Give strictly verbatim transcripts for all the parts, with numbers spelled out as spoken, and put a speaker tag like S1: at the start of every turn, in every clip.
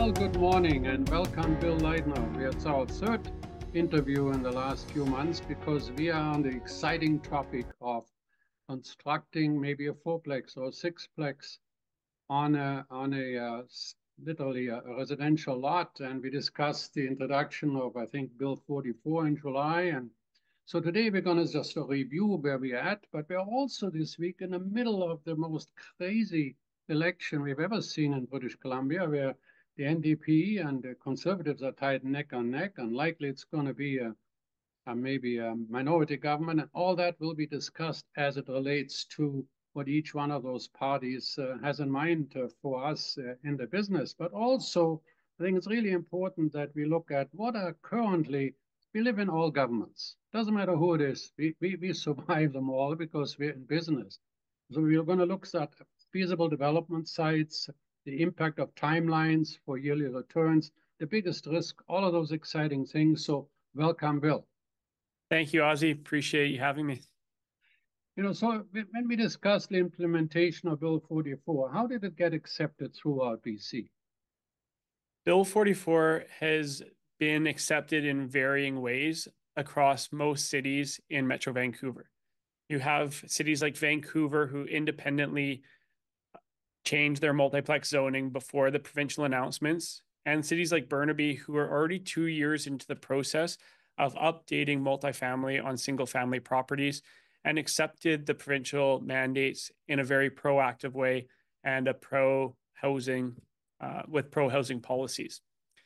S1: Well, good morning and welcome, Bill Leitner. It's our third interview in the last few months because we are on the exciting topic of constructing maybe a fourplex or a sixplex on a on a uh, literally a, a residential lot, and we discussed the introduction of I think Bill forty-four in July, and so today we're going to just review where we're at, but we're also this week in the middle of the most crazy election we've ever seen in British Columbia, where the N D P and the Conservatives are tied neck on neck, and likely it's going to be a, a maybe a minority government, and all that will be discussed as it relates to what each one of those parties uh, has in mind uh, for us uh, in the business. But also, I think it's really important that we look at what are currently, we live in all governments. Doesn't matter who it is, we, we, we survive them all because we're in business. So we're going to look at feasible development sites, the impact of timelines for yearly returns, the biggest risk, all of those exciting things. So welcome, Bill.
S2: Thank you, Ozzie. Appreciate you having me.
S1: You know, so when we discussed the implementation of Bill forty-four, how did it get accepted throughout B C?
S2: Bill forty-four has been accepted in varying ways across most cities in Metro Vancouver. You have cities like Vancouver who independently changed their multiplex zoning before the provincial announcements, and cities like Burnaby who are already two years into the process of updating multifamily on single-family properties and accepted the provincial mandates in a very proactive way and a pro-housing, uh, with pro-housing policies.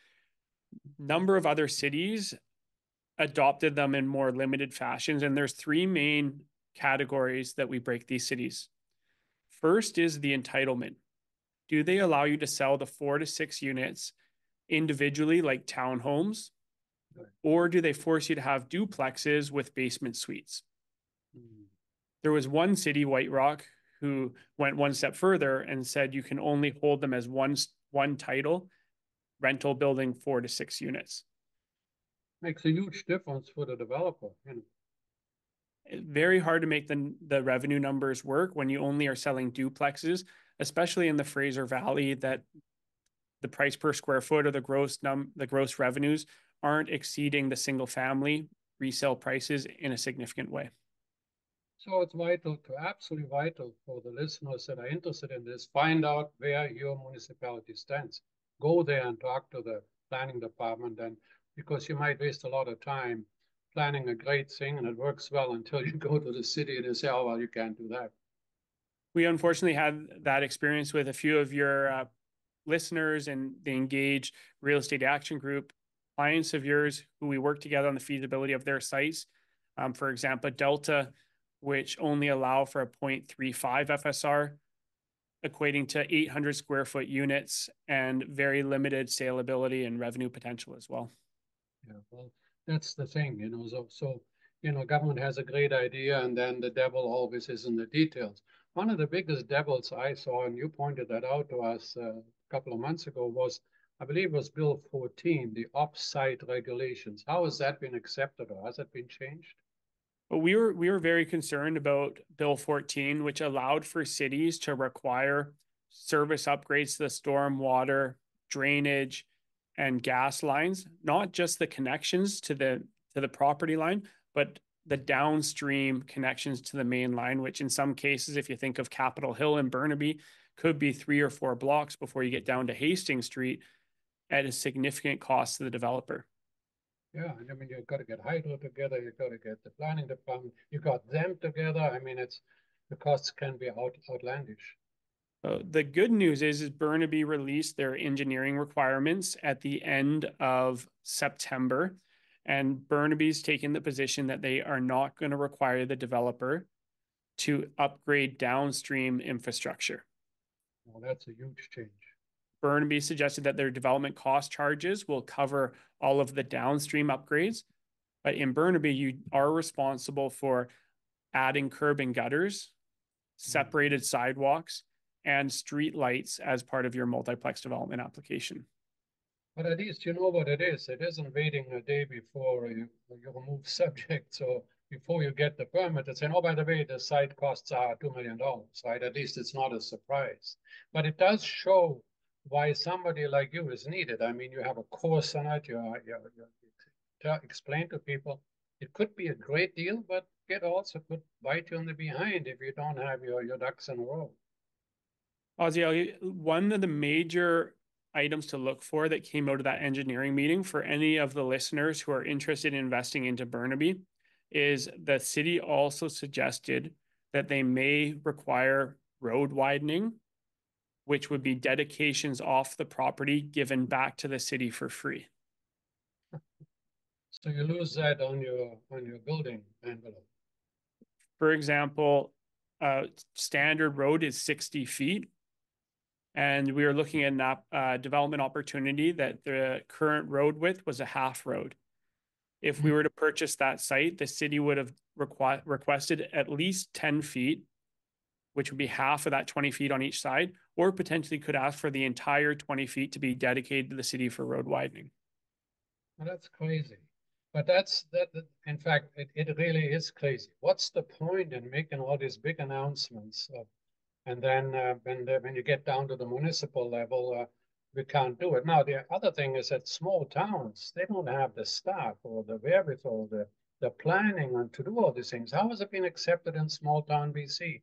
S2: Number of other cities adopted them in more limited fashions, and there's three main categories that we break these cities. First is the entitlement. Do they allow you to sell the four to six units individually like townhomes, or do they force you to have duplexes with basement suites? Mm. There was one city, White Rock, who went one step further and said you can only hold them as one, one title, rental building four to six units.
S1: Makes a huge difference for the developer. You know.
S2: Very hard to make the, the revenue numbers work when you only are selling duplexes, especially in the Fraser Valley, that the price per square foot or the gross num the gross revenues aren't exceeding the single family resale prices in a significant way.
S1: So it's vital to absolutely vital for the listeners that are interested in this, find out where your municipality stands. Go there and talk to the planning department, and because you might waste a lot of time planning a great thing and it works well until you go to the city and they say, oh, well, you can't do that.
S2: We unfortunately had that experience with a few of your uh, listeners and the Engage Real Estate Action Group, clients of yours who we work together on the feasibility of their sites. Um, for example, Delta, which only allow for a zero point three five F S R, equating to eight hundred square foot units and very limited saleability and revenue potential as well.
S1: Yeah, well, that's the thing, you know, so, so, you know, government has a great idea and then the devil always is in the details. One of the biggest devils I saw, and you pointed that out to us uh, a couple of months ago, was, I believe it was Bill fourteen, the off-site regulations. How has that been accepted or has it been changed?
S2: But we were we were very concerned about Bill fourteen, which allowed for cities to require service upgrades to the storm water, drainage, and gas lines, not just the connections to the to the property line, but the downstream connections to the main line, which in some cases, if you think of Capitol Hill and Burnaby, could be three or four blocks before you get down to Hastings Street at a significant cost to the developer.
S1: Yeah, and I mean, you've got to get Hydro together, you've got to get the planning department, you got them together. I mean, it's the costs can be out, outlandish.
S2: Uh, the good news is, is Burnaby released their engineering requirements at the end of September, and Burnaby's taken the position that they are not going to require the developer to upgrade downstream infrastructure.
S1: Well, that's a huge change.
S2: Burnaby suggested that their development cost charges will cover all of the downstream upgrades, but in Burnaby, you are responsible for adding curb and gutters, separated mm-hmm. sidewalks, and street lights as part of your multiplex development application.
S1: But at least you know what it is. It isn't waiting a day before you, you remove subject. So before you get the permit, it's saying, oh, by the way, the site costs are two million dollars, right? At least it's not a surprise. But it does show why somebody like you is needed. I mean, you have a course on it. You are, you, you, you explain to people it could be a great deal, but it also could bite you in the behind if you don't have your, your ducks in a row.
S2: Ozzy, one of the major items to look for that came out of that engineering meeting for any of the listeners who are interested in investing into Burnaby is the city also suggested that they may require road widening, which would be dedications off the property given back to the city for free.
S1: So you lose that on your on your building envelope.
S2: For example, uh, standard road is sixty feet. And we were looking at a uh, development opportunity that the current road width was a half road. If we were to purchase that site, the city would have requ requested at least ten feet, which would be half of that twenty feet on each side, or potentially could ask for the entire twenty feet to be dedicated to the city for road widening.
S1: Well, that's crazy. But that's that. In fact, it, it really is crazy. What's the point in making all these big announcements? Of, and then uh, when the, when you get down to the municipal level, uh, we can't do it. Now, the other thing is that small towns, they don't have the staff or the wherewithal, the the planning and to do all these things. How has it been accepted in small town B C?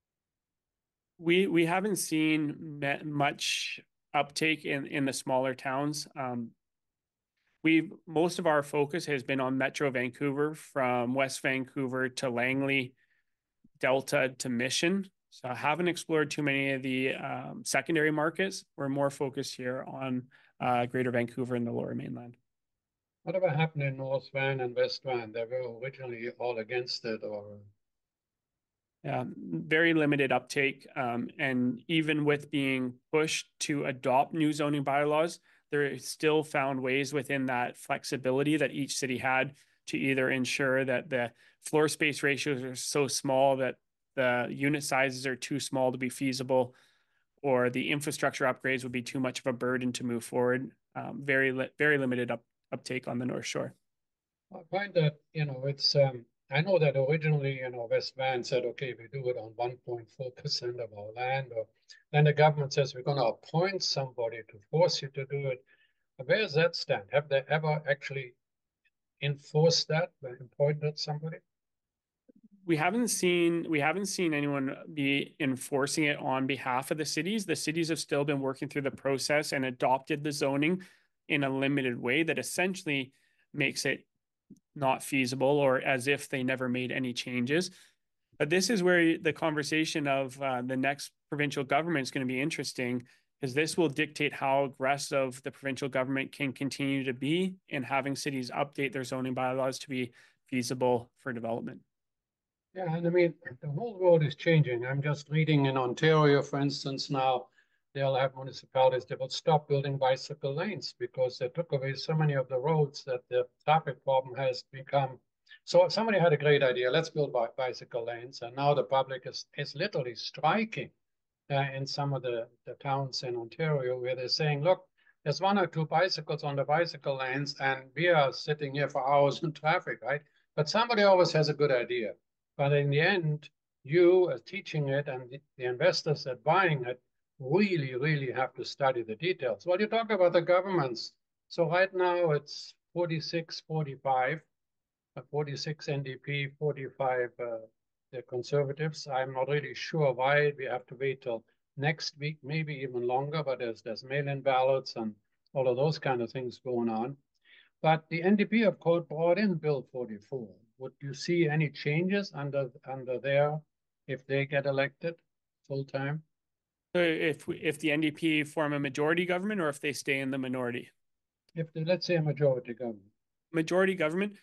S2: We we haven't seen much uptake in in the smaller towns. Um, we've most of our focus has been on Metro Vancouver, from West Vancouver to Langley, Delta to Mission. So I haven't explored too many of the um, secondary markets. We're more focused here on uh, Greater Vancouver and the Lower Mainland.
S1: Whatever happened in North Van and West Van? They were originally all against it, or
S2: Um, very limited uptake. Um, and even with being pushed to adopt new zoning bylaws, there still found ways within that flexibility that each city had to either ensure that the floor space ratios are so small that the unit sizes are too small to be feasible, or the infrastructure upgrades would be too much of a burden to move forward. Um, very, li very limited up uptake on the North Shore.
S1: I find that, you know, it's, um, I know that originally, you know, West Van said, okay, we do it on one point four percent of our land, or then the government says we're going to appoint somebody to force you to do it. Where does that stand? Have they ever actually enforced that, appointed somebody?
S2: We haven't seen we haven't seen anyone be enforcing it on behalf of the cities. The cities have still been working through the process and adopted the zoning in a limited way that essentially makes it not feasible, or as if they never made any changes. But this is where the conversation of uh, the next provincial government is going to be interesting, because this will dictate how aggressive the provincial government can continue to be in having cities update their zoning bylaws to be feasible for development.
S1: Yeah, and I mean, the whole world is changing. I'm just reading in Ontario, for instance, now they'll have municipalities that will stop building bicycle lanes because they took away so many of the roads that the traffic problem has become. So somebody had a great idea. Let's build bi bicycle lanes. And now the public is, is literally striking uh, in some of the, the towns in Ontario where they're saying, look, there's one or two bicycles on the bicycle lanes and we are sitting here for hours in traffic, right? But somebody always has a good idea. But in the end, you as teaching it and the, the investors that buying it really, really have to study the details. Well, you talk about the governments. So right now it's forty-six, forty-five, uh, forty-six N D P, forty-five uh, the Conservatives. I'm not really sure why we have to wait till next week, maybe even longer, but there's, there's mail-in ballots and all of those kind of things going on. But the N D P, of course, brought in Bill forty-four. Would you see any changes under under there if they get elected full time?
S2: So if if the N D P form a majority government, or if they stay in the minority?
S1: If they, let's say a majority government.
S2: Majority government,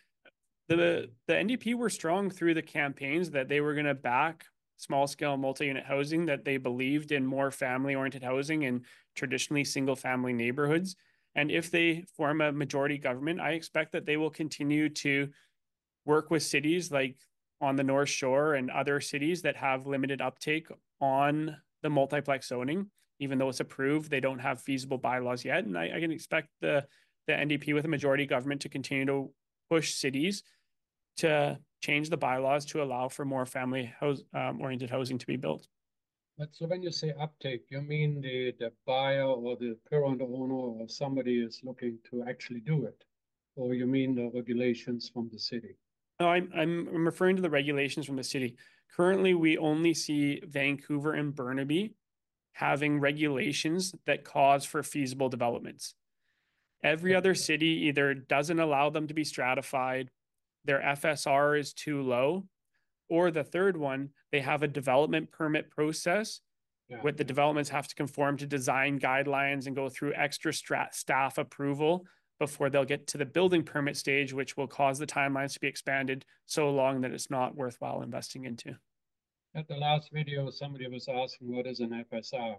S2: the the N D P were strong through the campaigns that they were going to back small scale multi-unit housing, that they believed in more family oriented housing in traditionally single family neighborhoods. And if they form a majority government, I expect that they will continue to work with cities like on the North Shore and other cities that have limited uptake on the multiplex zoning. Even though it's approved, they don't have feasible bylaws yet. And I, I can expect the, the N D P with a majority government to continue to push cities to change the bylaws to allow for more family house, um, oriented housing to be built.
S1: But so when you say uptake, you mean the, the buyer or the current owner or somebody is looking to actually do it? Or you mean the regulations from the city?
S2: No, I'm, I'm I'm referring to the regulations from the city. Currently, we only see Vancouver and Burnaby having regulations that cause for feasible developments. Every other city either doesn't allow them to be stratified, their F S R is too low, or the third one, they have a development permit process
S1: Yeah,
S2: with the
S1: yeah.
S2: developments have to conform to design guidelines and go through extra strat staff approval before they'll get to the building permit stage, which will cause the timelines to be expanded so long that it's not worthwhile investing into.
S1: At the last video, somebody was asking what is an F S R?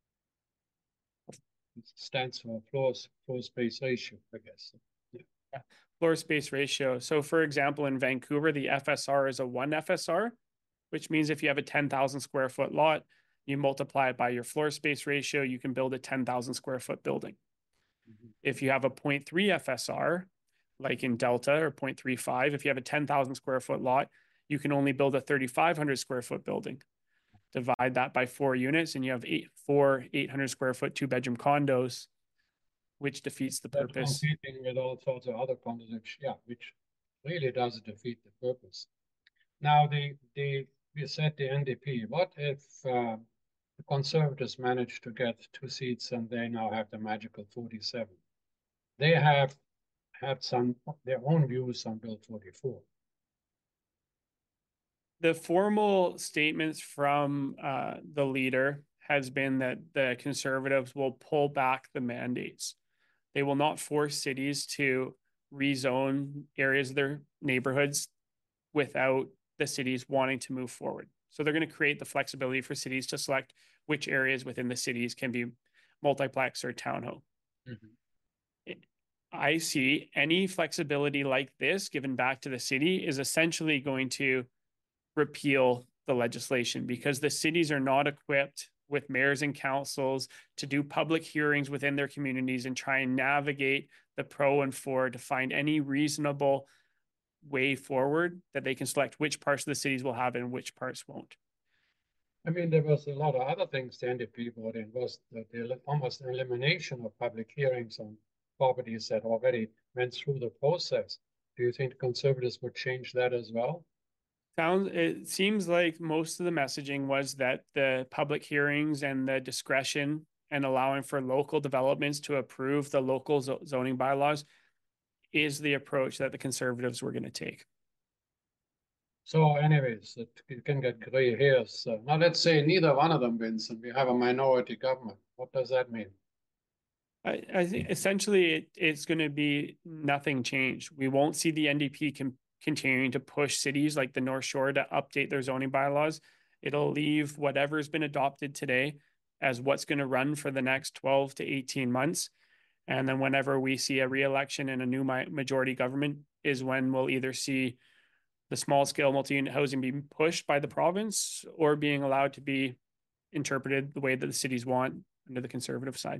S1: It stands for floor, floor space ratio, I guess. Yeah.
S2: Yeah. Floor space ratio. So for example, in Vancouver, the F S R is a one F S R, which means if you have a ten thousand square foot lot, you multiply it by your floor space ratio, you can build a ten thousand square foot building. Mm-hmm. If you have a zero point three F S R, like in Delta, or zero point three five, if you have a ten thousand square foot lot, you can only build a thirty-five hundred square foot building. Divide that by four units and you have eight, four eight hundred square foot two bedroom condos, which defeats the
S1: But
S2: purpose.
S1: competing with all sorts of other condos, which, yeah, which really does defeat the purpose. Now, the, the we said the N D P. What if uh, the Conservatives manage to get two seats and they now have the magical forty-seven? They have had some their own views on Bill forty-four.
S2: The formal statements from uh, the leader has been that the Conservatives will pull back the mandates. They will not force cities to rezone areas of their neighborhoods without the cities wanting to move forward. So they're going to create the flexibility for cities to select which areas within the cities can be multiplex or townhome. Mm-hmm. I see any flexibility like this given back to the city is essentially going to repeal the legislation because the cities are not equipped with mayors and councils to do public hearings within their communities and try and navigate the pro and for to find any reasonable way forward that they can select which parts of the cities will have and which parts won't.
S1: I mean, there was a lot of other things the N D P brought in, was the, the almost elimination of public hearings on properties that already went through the process. Do you think the Conservatives would change that as well?
S2: Sounds, it seems like most of the messaging was that the public hearings and the discretion and allowing for local developments to approve the local zoning bylaws is the approach that the Conservatives were going to take.
S1: So anyways, it, you can get gray hairs. So now let's say neither one of them wins and we have a minority government. What does that mean?
S2: I, I think essentially it, it's going to be nothing changed. We won't see the N D P com- continuing to push cities like the North Shore to update their zoning bylaws. It'll leave whatever's been adopted today as what's going to run for the next twelve to eighteen months. And then whenever we see a re-election and a new majority government is when we'll either see the small scale multi-unit housing being pushed by the province or being allowed to be interpreted the way that the cities want under the Conservative side.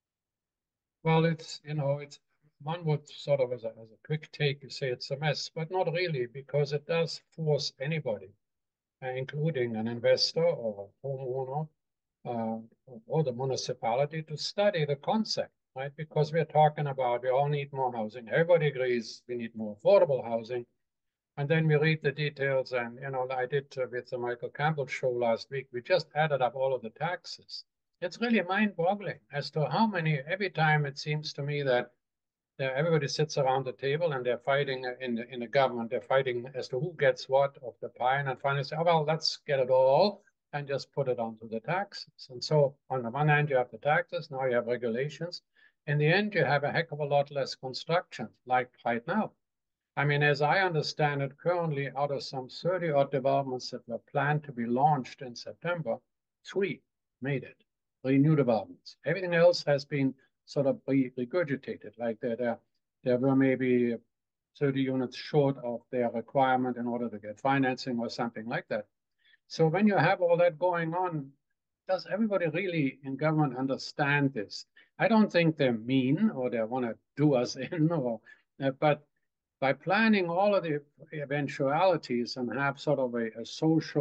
S1: Well, it's, you know, it's one would sort of as a, as a quick take, you say it's a mess, but not really, because it does force anybody, uh, including an investor or a homeowner uh, or the municipality, to study the concept, right? Because we're talking about we all need more housing. Everybody agrees we need more affordable housing. And then we read the details, and, you know, I did uh, with the Michael Campbell show last week, we just added up all of the taxes. It's really mind-boggling as to how many, every time it seems to me that everybody sits around the table and they're fighting in the, in the government, they're fighting as to who gets what of the pie, and finally say, oh, well, let's get it all and just put it onto the taxes. And so on the one hand, you have the taxes, now you have regulations. In the end, you have a heck of a lot less construction, like right now. I mean, as I understand it, currently out of some thirty odd developments that were planned to be launched in September, three made it, three new developments. Everything else has been sort of regurgitated, like there, there, there were maybe thirty units short of their requirement in order to get financing or something like that. So when you have all that going on, does everybody really in government understand this? I don't think they're mean or they want to do us in, or, uh, but by planning all of the eventualities and have sort of a, a social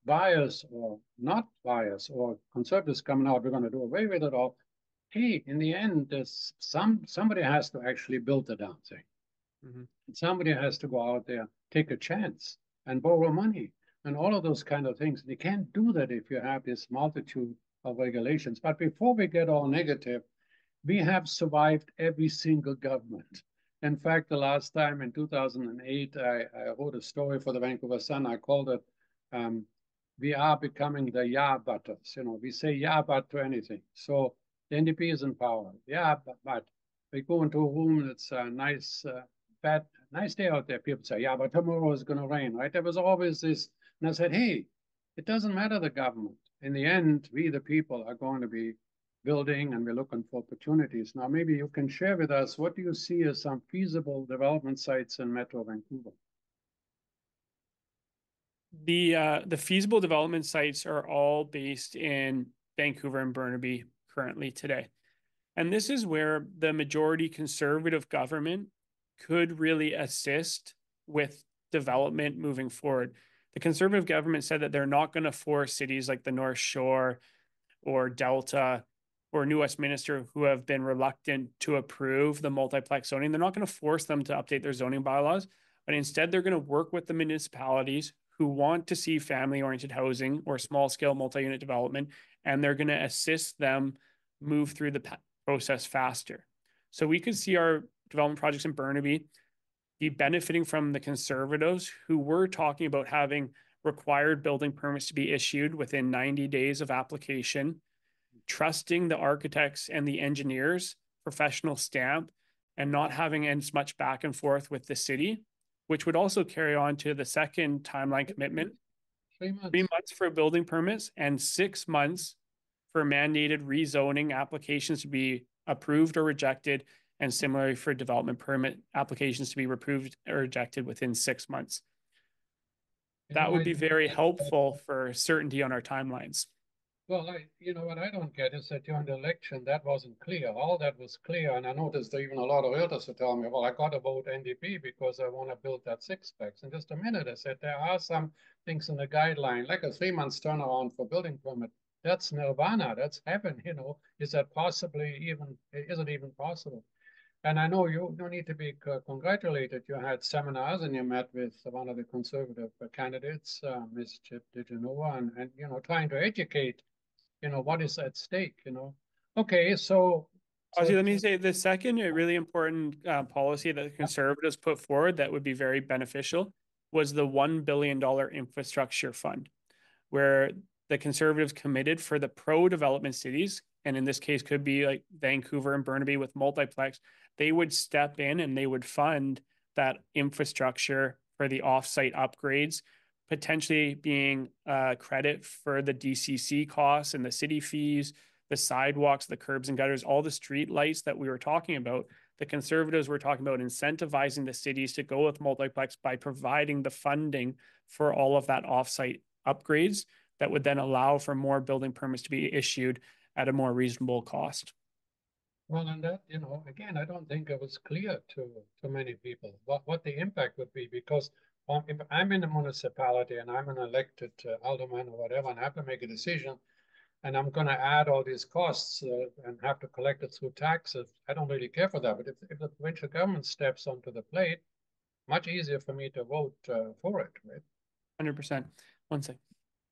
S1: bias or not bias or conservatives coming out, we're going to do away with it all. Hey, in the end, there's some somebody has to actually build the damn thing. Mm-hmm. Somebody has to go out there, take a chance, and borrow money, and all of those kind of things. You can't do that if you have this multitude of regulations. But before we get all negative, we have survived every single government. In fact, the last time in two thousand eight, I, I wrote a story for the Vancouver Sun. I called it, um, we are becoming the yeah butters. You know, we say yeah but to anything. So the N D P is in power. Yeah, but, but we go into a room, it's a nice, uh, bad, nice day out there. People say, yeah, but tomorrow is going to rain, right? There was always this. And I said, hey, it doesn't matter the government. In the end, we, the people, are going to be building and we're looking for opportunities. Now, maybe you can share with us, what do you see as some feasible development sites in Metro Vancouver?
S2: The uh, the feasible development sites are all based in Vancouver and Burnaby currently today. And this is where the majority conservative government could really assist with development moving forward. The conservative government said that they're not going to force cities like the North Shore or Delta or New Westminster, who have been reluctant to approve the multiplex zoning. They're not going to force them to update their zoning bylaws, but instead they're going to work with the municipalities who want to see family-oriented housing or small-scale multi-unit development, and they're going to assist them move through the process faster. So we could see our development projects in Burnaby be benefiting from the conservatives who were talking about having required building permits to be issued within ninety days of application, trusting the architects and the engineers' professional stamp, and not having as much back and forth with the city, which would also carry on to the second timeline commitment.
S1: Three months.
S2: Three months for building permits and six months for mandated rezoning applications to be approved or rejected, and similarly for development permit applications to be approved or rejected within six months. That would be very helpful for certainty on our timelines.
S1: Well, I, you know, what I don't get is that during the election, that wasn't clear. All that was clear. And I noticed that even a lot of realtors were telling me, well, I got to vote N D P because I want to build that six packs. In just a minute, I said, there are some things in the guideline, like a three months turnaround for building permit. That's nirvana. That's heaven. You know, is that possibly even, is it even possible? And I know you don't need to be congratulated. You had seminars and you met with one of the conservative candidates, uh, Miz Chip DiGenova, and, and, you know, trying to educate, you know, what is at stake, you know. Okay, so...
S2: so Ozzy, let me say the second really important uh, policy that the conservatives put forward that would be very beneficial was the one billion dollar infrastructure fund, where the conservatives committed for the pro-development cities, and in this case could be like Vancouver and Burnaby with multiplex, they would step in and they would fund that infrastructure for the offsite upgrades, potentially being uh, credit for the D C C costs and the city fees, the sidewalks, the curbs and gutters, all the street lights that we were talking about. The conservatives were talking about incentivizing the cities to go with multiplex by providing the funding for all of that offsite upgrades that would then allow for more building permits to be issued at a more reasonable cost.
S1: Well, and that, you know, again, I don't think it was clear to, to many people what, what the impact would be, because um, if I'm in a municipality and I'm an elected uh, alderman or whatever, and I have to make a decision, and I'm going to add all these costs uh, and have to collect it through taxes, I don't really care for that. But if, if the provincial government steps onto the plate, much easier for me to vote uh, for it, right? one
S2: hundred percent. One second.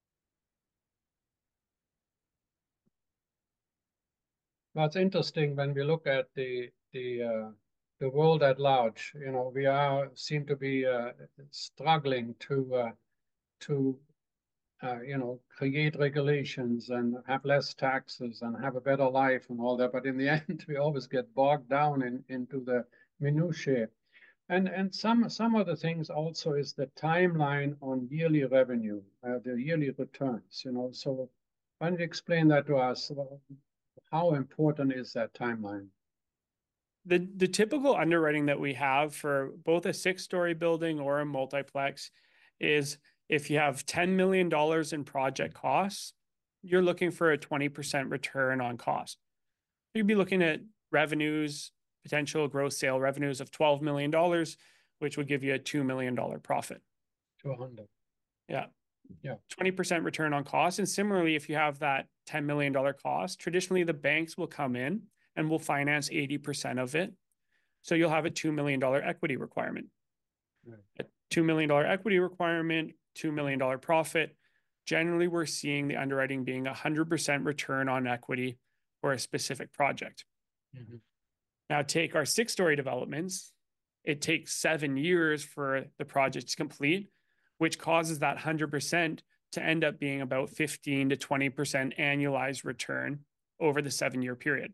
S1: Well, it's interesting when we look at the the uh, the world at large. You know, we are seem to be uh, struggling to uh, to uh, you know, create regulations and have less taxes and have a better life and all that. But in the end, we always get bogged down in into the minutiae. And and some some of the things also is the timeline on yearly revenue, uh, the yearly returns. You know, so why don't you explain that to us? How important is that timeline?
S2: The, the typical underwriting that we have for both a six-story building or a multiplex is if you have ten million dollars in project costs, you're looking for a twenty percent return on cost. You'd be looking at revenues, potential gross sale revenues of twelve million dollars, which would give you a two million dollars profit.
S1: two hundred.
S2: Yeah.
S1: Yeah.
S2: twenty percent return on cost. And similarly, if you have that ten million dollar cost, traditionally the banks will come in and will finance eighty percent of it. So you'll have a two million dollar equity requirement. Right. A two million dollar equity requirement, two million dollar profit. Generally, we're seeing the underwriting being one hundred percent return on equity for a specific project. Mm-hmm. Now, take our six-story developments. It takes seven years for the project to complete, which causes that one hundred percent to end up being about fifteen to twenty percent annualized return over the seven-year period,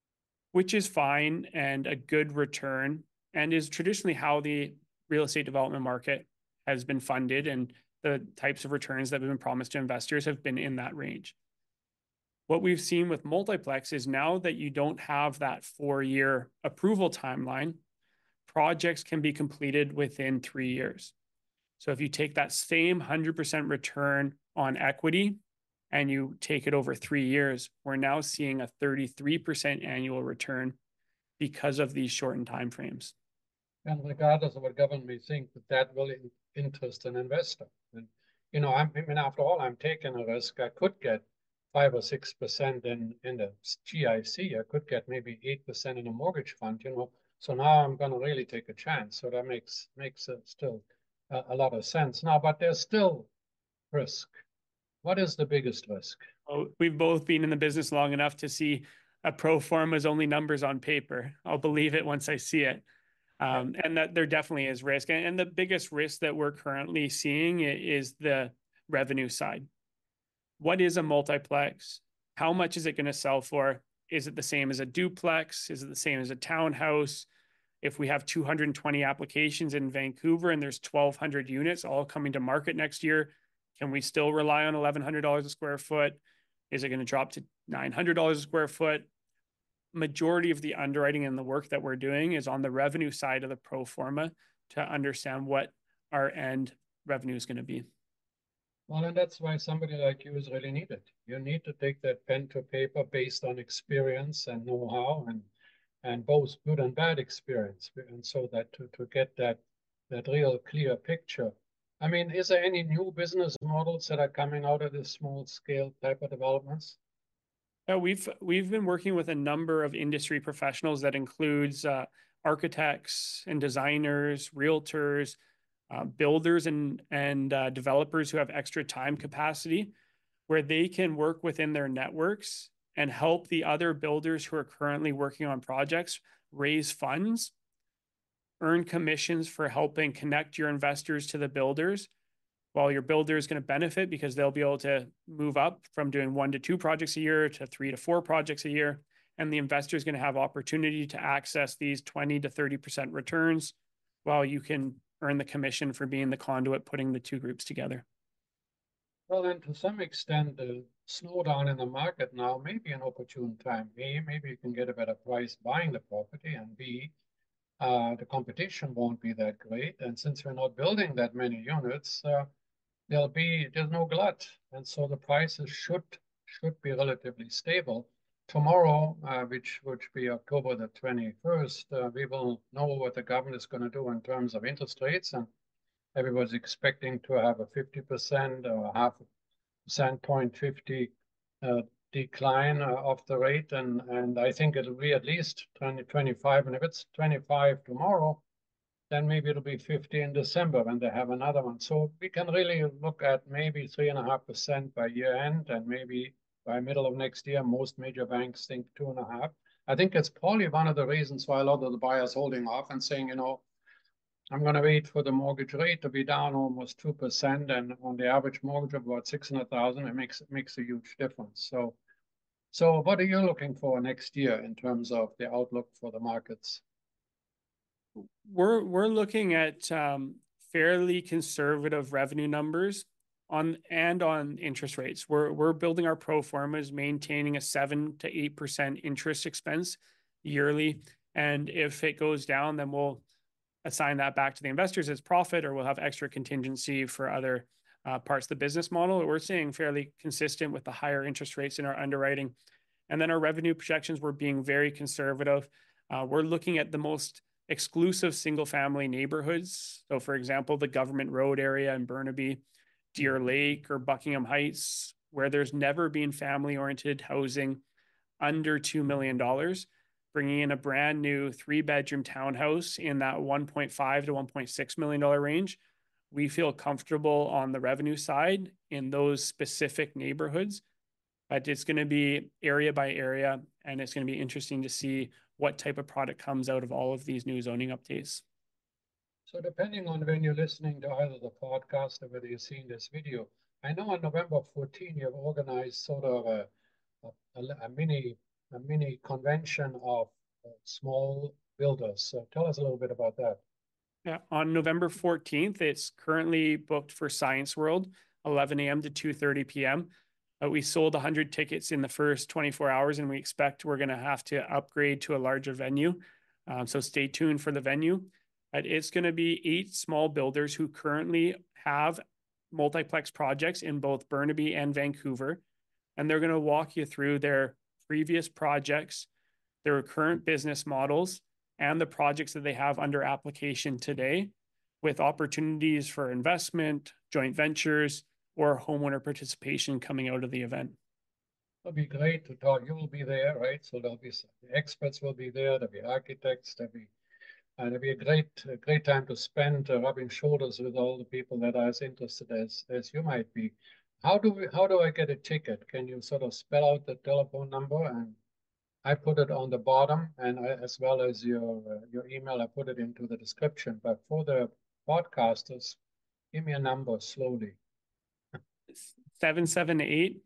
S2: which is fine and a good return and is traditionally how the real estate development market has been funded, and the types of returns that have been promised to investors have been in that range. What we've seen with multiplex is now that you don't have that four-year approval timeline, projects can be completed within three years. So if you take that same one hundred percent return on equity and you take it over three years, we're now seeing a thirty-three percent annual return because of these shortened timeframes.
S1: And regardless of what government may think, that that will in interest an investor. And, you know, I'm, I mean, after all, I'm taking a risk. I could get five or six percent in, in the G I C. I could get maybe eight percent in a mortgage fund, you know. So now I'm going to really take a chance. So that makes, makes uh, still a, a lot of sense. Now, but there's still risk. What is the biggest risk?
S2: Oh, we've both been in the business long enough to see a pro forma is only numbers on paper. I'll believe it once I see it. Um, and that there definitely is risk. And, and the biggest risk that we're currently seeing is the revenue side. What is a multiplex? How much is it going to sell for? Is it the same as a duplex? Is it the same as a townhouse? If we have two hundred twenty applications in Vancouver and there's twelve hundred units all coming to market next year, can we still rely on eleven hundred dollars a square foot? Is it going to drop to nine hundred dollars a square foot? Majority of the underwriting and the work that we're doing is on the revenue side of the pro forma to understand what our end revenue is going to be.
S1: Well, and that's why somebody like you is really needed. You need to take that pen to paper based on experience and know-how, and and both good and bad experience, and so that to, to get that that real clear picture. I mean, is there any new business models that are coming out of this small scale type of developments?
S2: Yeah, we've we've been working with a number of industry professionals that includes uh, architects and designers, realtors, uh, builders, and and uh, developers who have extra time capacity, where they can work within their networks and help the other builders who are currently working on projects raise funds, earn commissions for helping connect your investors to the builders, while your builder is going to benefit because they'll be able to move up from doing one to two projects a year to three to four projects a year. And the investor is going to have opportunity to access these twenty to thirty percent returns, while you can earn the commission for being the conduit putting the two groups together.
S1: Well, then to some extent, the slowdown in the market now may be an opportune time. A, maybe you can get a better price buying the property, and B, uh, the competition won't be that great. And since we're not building that many units, uh, there'll be there's no glut, and so the prices should should be relatively stable. Tomorrow, uh, which would be October the twenty-first, uh, we will know what the government is going to do in terms of interest rates, and everybody's expecting to have a fifty percent or half a percent point fifty uh, decline uh, of the rate, and and I think it'll be at least twenty, twenty-five, and if it's twenty-five tomorrow, then maybe it'll be fifty in December when they have another one. So we can really look at maybe three and a half percent by year end, and maybe by middle of next year, most major banks think two and a half. I think it's probably one of the reasons why a lot of the buyers holding off and saying, you know, I'm going to wait for the mortgage rate to be down almost two percent, and on the average mortgage of about six hundred thousand, it makes it makes a huge difference. So, so what are you looking for next year in terms of the outlook for the markets?
S2: We're we're looking at um, fairly conservative revenue numbers on and on interest rates. We're we're building our pro formas, maintaining a seven to eight percent interest expense yearly, and if it goes down, then we'll assign that back to the investors as profit, or we'll have extra contingency for other uh, parts of the business model. We're seeing fairly consistent with the higher interest rates in our underwriting, and then our revenue projections, we're being very conservative. Uh, we're looking at the most exclusive single family neighborhoods. So for example, the Government Road area in Burnaby Deer Lake or Buckingham Heights, where there's never been family-oriented housing under two million dollars, bringing in a brand new three-bedroom townhouse in that one point five to one point six million dollar range. We feel comfortable on the revenue side in those specific neighborhoods, but it's going to be area by area, and it's going to be interesting to see what type of product comes out of all of these new zoning updates.
S1: So depending on when you're listening to either the podcast or whether you're seeing this video, I know on November fourteenth, you've organized sort of a, a, a mini a mini convention of uh, small builders. So tell us a little bit about that.
S2: Yeah, on November fourteenth, it's currently booked for Science World, eleven a m to two thirty p m Uh, we sold one hundred tickets in the first twenty-four hours, and we expect we're going to have to upgrade to a larger venue. Um, so stay tuned for the venue. Uh, it's going to be eight small builders who currently have multiplex projects in both Burnaby and Vancouver. And they're going to walk you through their previous projects, their current business models, and the projects that they have under application today, with opportunities for investment, joint ventures, or homeowner participation coming out of the event.
S1: It'll be great to talk. You will be there, right? So there'll be some, the experts will be there. There'll be architects. There'll be, and it'll be a great, a great time to spend uh, rubbing shoulders with all the people that are as interested as as you might be. How do we? How do I get a ticket? Can you sort of spell out the telephone number? And I put it on the bottom, and I, as well as your uh, your email, I put it into the description. But for the podcasters, give me a number slowly.
S2: seven seven eight,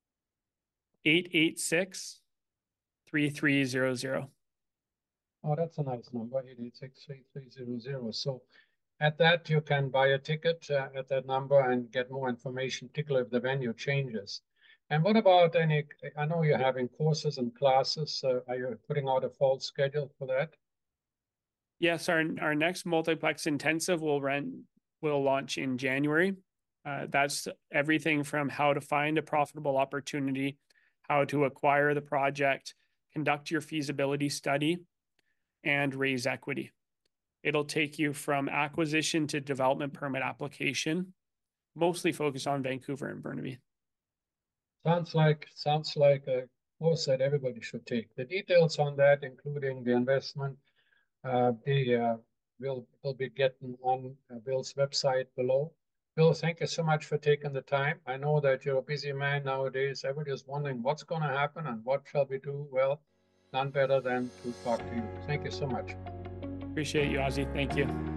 S2: eight eight six, three three zero zero.
S1: Oh, that's a nice number, eight eight six, three three zero zero. So at that, you can buy a ticket uh, at that number and get more information, particularly if the venue changes. And what about any, I know you're having courses and classes. Uh, are you putting out a fall schedule for that?
S2: Yes, our, our next multiplex intensive will run, will launch in January. Uh, that's everything from how to find a profitable opportunity, how to acquire the project, conduct your feasibility study, and raise equity. It'll take you from acquisition to development permit application, mostly focused on Vancouver and Burnaby.
S1: Sounds like sounds like a course that everybody should take. The details on that, including the investment, uh, the uh, will will be getting on uh, Bill's website below. Bill, thank you so much for taking the time. I know that you're a busy man nowadays. Everybody's wondering what's going to happen and what shall we do. Well, none better than to talk to you. Thank you so much.
S2: Appreciate you, Ozzy. Thank you.